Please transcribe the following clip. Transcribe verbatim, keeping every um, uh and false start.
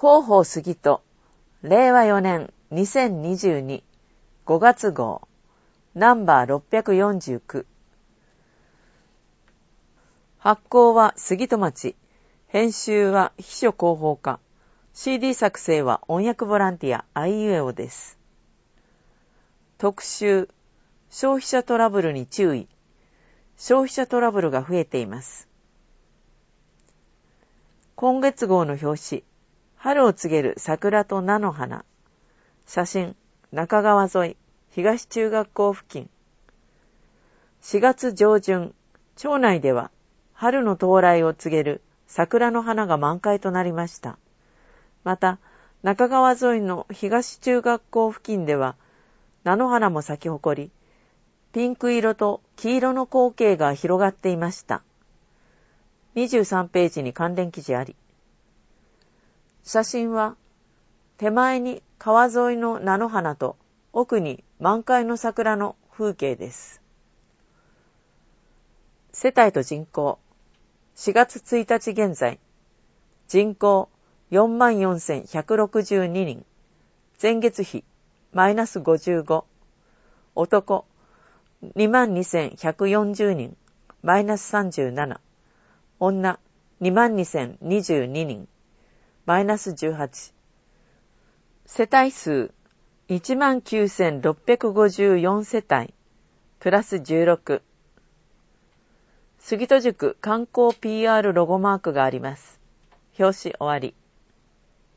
広報杉戸れいわよねんにせんにじゅうに ごがつ号ナンバーろっぴゃくよんじゅうきゅう。発行は杉戸町、編集は秘書広報課、シーディー 作成は音訳ボランティアあいうえおです。特集、消費者トラブルに注意。消費者トラブルが増えています。今月号の表紙、春を告げる桜と菜の花。写真、中川沿い、東中学校付近。しがつ上旬、町内では春の到来を告げる桜の花が満開となりました。また、中川沿いの東中学校付近では、菜の花も咲き誇り、ピンク色と黄色の光景が広がっていました。にじゅうさんページに関連記事あり。写真は、手前に川沿いの菜の花と奥に満開の桜の風景です。世帯と人口、しがつついたち現在、人口 よんまんよんせんひゃくろくじゅうににん、前月比マイナスごじゅうご、男 にまんにせんひゃくよんじゅうにん、マイナスさんじゅうなな、女 にまんにせんにじゅうににん、マイナスじゅうはち、世帯数 いちまんきゅうせんろっぴゃくごじゅうよん 世帯、プラスじゅうろく。杉戸塾観光 ピーアール ロゴマークがあります。表紙終わり。